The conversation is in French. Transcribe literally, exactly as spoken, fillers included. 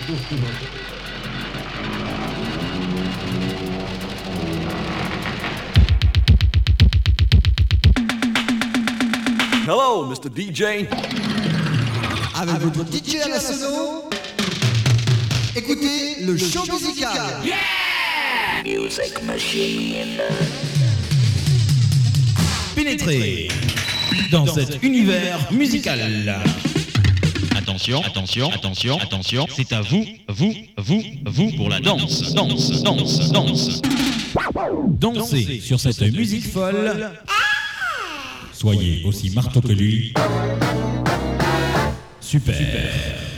Hello, mister D J. Avec votre D J à la sono, écoutez le show musical. Yeah! Music machine. Pénétrez dans cet univers musical. Attention, attention, attention, attention, c'est à vous, vous, vous, vous pour la danse, danse, danse, danse. Dansez sur cette musique folle. Soyez aussi marteau que lui. Super. Super.